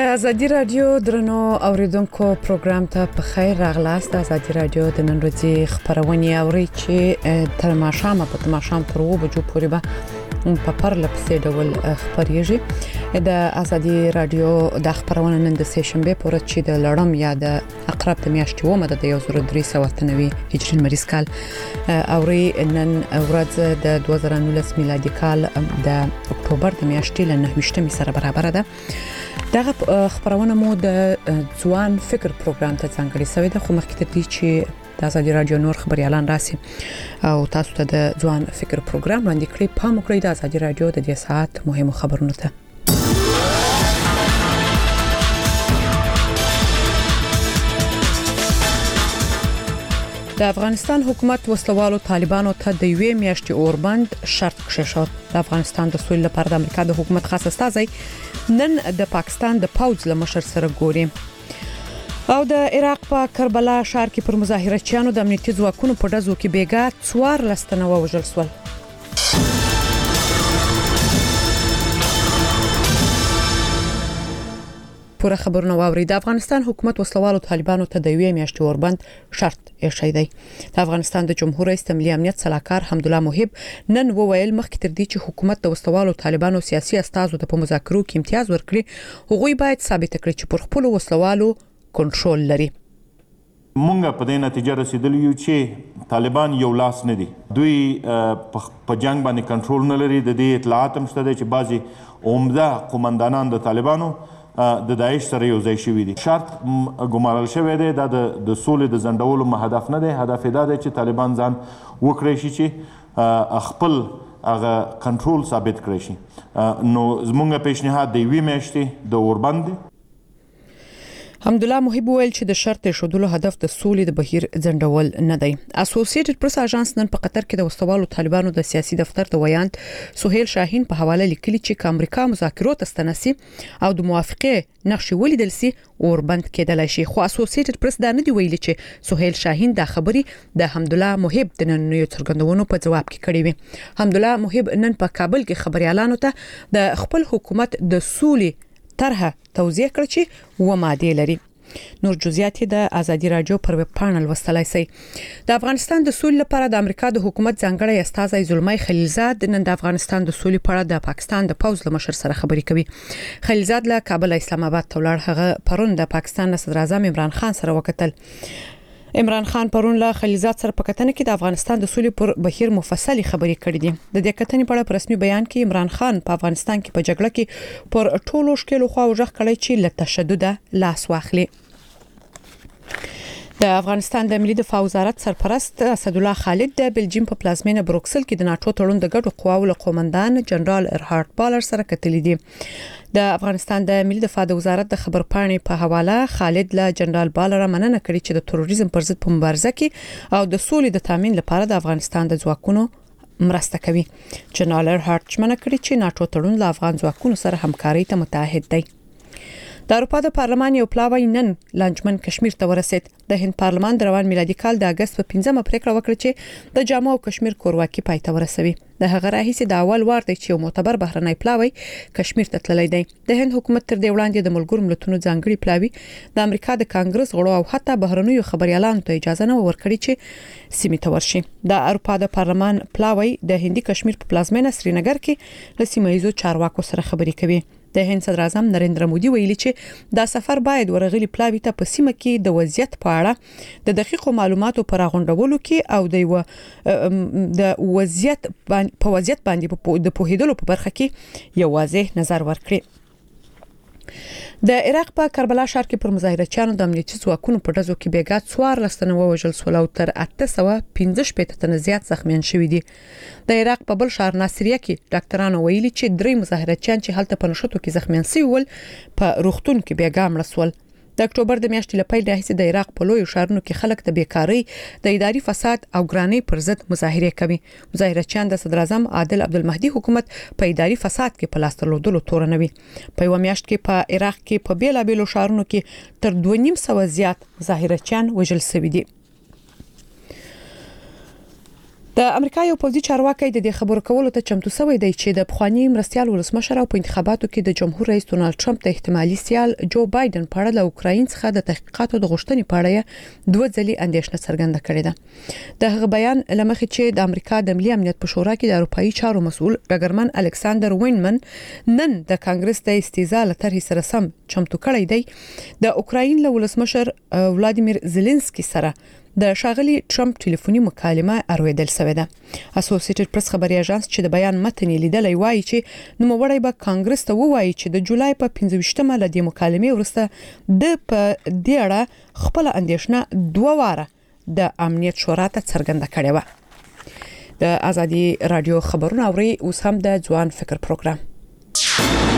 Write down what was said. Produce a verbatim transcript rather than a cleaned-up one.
د ازادي رادیو درنو اوریدونکو پروګرام ته په خیر راغلاست. د ازادي رادیو د نن ورځې خبرونه اوري چې تر ماښامه په تماشام پر و بجو پورې به په پرلپسې ډول خبريږي. د ازادي رادیو د خبرونه نن د سشنبه پر ورځ چې د لړم یا د اقرب د میاشتې و مده د یو زر درې سوه اته نوي هجري مریض کال اوري نن ورځ د دوه زره نولس میلادي کال د اکتوبر د میاشتې ل نهه ویشتمې سره برابر ده. دغه خبرونه مو د ځوان فکر پروګرام ته څنګه شوی د خو مخکې ته چې د ازادي رادیو نور خبري اعلان راسي او تاسو ته د ځوان فکر پروګرام وړاندې کړی په مکړی د ازادي رادیو د دې ساعت مهمو خبرونو ته. د افغانستان حکومت وسلوالو طالبانو ته د یوې میاشتې اوربند شرط کښښود. د افغانستان د سولې لپاره د امریکا د حکومت خاص استازی نن د پاکستان د پوځ له مشر سره ګوري. او د عراق په کربلا ښار کې پر مظاهرچیانو د امنیتي ځواکونو په ډزو کې بیګا څوارلس تنه ووژل شول. پوره خبرونه واوري. د افغانستان حکومت وسلوالو طالبانو ته د یوې میاشتې اوربند شرط ایښی دی. د افغانستان د جمهور رئیس د ملي امنیت صلاحکار حمدالله محب نن وویل مخکې تر دې چې حکومت د وسلوالو طالبانو سیاسي استازو ته په مذاکرو کې امتیاز ورکړي هغوی باید ثابت کړي چې پر خپل وسلوالو کنټرول لري. مونږ په دې نتیجه رسیدلی یو چې طالبان یو لاس نه دي. دوی په جنگ باندې کنټرول نه لري. د دې اطلاعات هم شته چې بعضي عمده قومندانان د طالبانو د داعش سره یو ځای شوي دي. شرط ګمارل شوی دی دا د سولې د ځنډولو هدف نه دی. هدف دا دی چې طالبان ځان وکړی شي چې خپل هغه کنټرول ثابت کړی شي. نو زمونږ پیشنهاد د یوې میاشتې د اوربند دی. حمدالله محب ویل چې د شرط شودلو هدف د سولې د بهیر ځنډول نه دی. اسوسییټډ پریس اژانس نن په قطر کې د وسلوالو طالبانو د سیاسي دفتر د ویاند سهیل شاهین په حواله لیکلي چې امریکا مذاکرات استنسي او د موافقه نقش ولیدل سي اوربند کېدلای شي. خو اسوسییټډ پریس دا نه دی ویلي چې سهیل شاهین د خبري د حمدالله محب د نننیو څرګندونو په جواب کې کړی وي. حمدالله محب نن په کابل کې خبريالانو ته د خپل حکومت د سولې طرحه توضیح کړ چې و ماده لري. نور جزئیات د ازادي رادیو پر ویب پاڼل وستلای سي. د افغانستان د سولې لپاره د امریکا د حکومت ځانګړی استازی زلمی خلیلزاد نن د افغانستان د سولې په اړه د پاکستان د پوځ له مشر سره خبرې کوي. خلیلزاد له کابل اسلام آباد ته ولاړ. هغه پرون د پاکستان صدر اعظم عمران خان سره وکتل. عمران خان پرون له خلیلزاد سره په کتنه کې د افغانستان د سولې پر بهیر مفصلي خبرې کړې دي. د دې کتنې په اړه په رسمي بیان کې عمران خان په افغانستان کې په جګړه کې پر ټولو شکلو خوا وژغ کړی چې له تشدد لاس واخلي. د افغانستان د ملي دفاع وزارت سرپرست اسدالله خالد د بلجیم په پلازمینه بروکسل کې د ناتو تړون د ګډو قواو له قومندان جنرال ارهارد بالر سره کتلې دي. د افغانستان د ملي دفاع د وزارت د خبرپاڼې په حواله خالد له جنرال بالر مننه کړې چې د تروریزم پر ضد په مبارزه کې او د سولې د تامین لپاره د افغانستان د ځواکونو مرسته کوي. جنرال ارهارد مننه کړې چې ناتو تړون له افغان ځواکونو سره همکاري ته متعهد دی. د اروپا د پارلمان یو پلاوی نن لانجمن کشمیر ته ورسید. د هند پارلمان د روان میلادي کال د اگست په پنځمه پریکړه وکړه چې د جامو او کشمیر کورواکي پای ته ورسوي. د هغه راهیسې د اول وار دی چې یو معتبر بهرنی پلاوی کشمیر ته تللی دی. د هند حکومت تر دې وړاندې د ملګرو ملتونو ځانګړي پلاوی د امریکا د کانګرس غړو او حتی بهرنیو خبريالانو ته اجازه نه ورکړي چې سیمې ته ورشي. د اروپا د پارلمان پلاوی د هندي کشمیر په پلازمینه سرینګر کې له سیمایي چارواکو سره خبرې کوي. د هند صدر اعظم نریندرا مودي ویلي چې دا سفر باید ورغلي پلاوی ته په سیمه کې د وضعیت په اړه د دقیقو معلوماتو پر غونډولو کې او د یو د وضعیت په وضعیت باندې د پوهیدلو په برخه کې یو واضح نظر ورکړي. د عراق په کربلا ښار کې پر مظاهرچیانو د امنیتي ځواکونو په ډزو کې بیګا څوارلس تنه ووژل شول او تر اته سوه پنځه شپېته تنه زیات زخمیان شوي دي. د عراق په بل ښار ناصریه کې ډاکټرانو ویلي چې درې مظاهرچیان چې هلته په نښتو کې زخمیان شوي ول په روغتون کې بیګا مړه شول. د اکتوبر د میاشتې لپاره د هیڅ د عراق په لوی ښارونو کې خلک د بیکاری د اداري فساد او ګرانۍ پر ضد مظاهره کوي. مظاهرچیان د صدر اعظم عادل عبدالمهدي حکومت په اداري فساد کې په لاس درلودلو تورنوي. په یو میاشت کې په عراق کې په بیلابیلو ښارونو کې تر دوه نیم سوه زیات مظاهرچیان وژل شوي دي. د امریکا یو پوځي چارواکي د دې خبرو کولو ته چمتو شوی دی چې د پخوانی مرستيال ولسمشر او په انتخاباتو کې د جمهور رئیس ډونالد ټرمپ د احتمالي سیال جو بایدن په اړه له اوکراین څخه د تحقیقاتو د غوښتنې په اړه دوه ځلې اندېښنه څرګنده کړې ده. د هغه بیان لمخې چې د امریکا د ملي امنیت په شورا کې د اروپאי چارو مسؤل ډګرمن الکساندر وینمن نن د کانګرس د استیزا لتر سره سم چمتو کړی دی، د اوکراین له ولسمشر ولادیمیر زيلنسکي سره د شاغلي ټرمپ ټلیفوني مکالمه ارویدل شوې ده. اسوسییټډ پریس خبري اژانس چې د بیان متن لیدلای وایي چې نوموړی به کانګرس ته ووایي چې د جولای په پنځه ویشتمه له دې مکالمې وروسته د په دې اړه خپل اندېښنه دوه واره د امنیت شورا ته څرګنده کړې و. د ازادي رادیو خبرونه اوري اوس هم د ځوان فکر پروګرام.